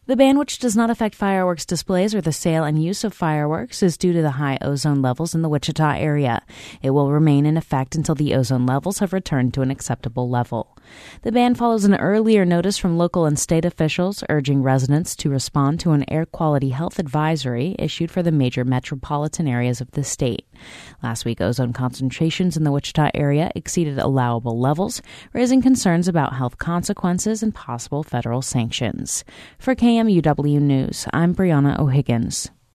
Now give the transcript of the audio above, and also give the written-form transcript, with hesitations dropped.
The ban, which does not affect fireworks displays or the sale and use of fireworks, is due to the high ozone levels in the Wichita area. It will remain in effect until the ozone levels have returned to an acceptable level. The ban follows an earlier notice from local and state officials urging residents to respond to an air quality health advisory issued for the major metropolitan areas of the state. Last week, ozone concentrations in the Wichita area exceeded allowable levels, raising concerns about health consequences and possible federal sanctions. For KMUW News, I'm Brianna O'Higgins.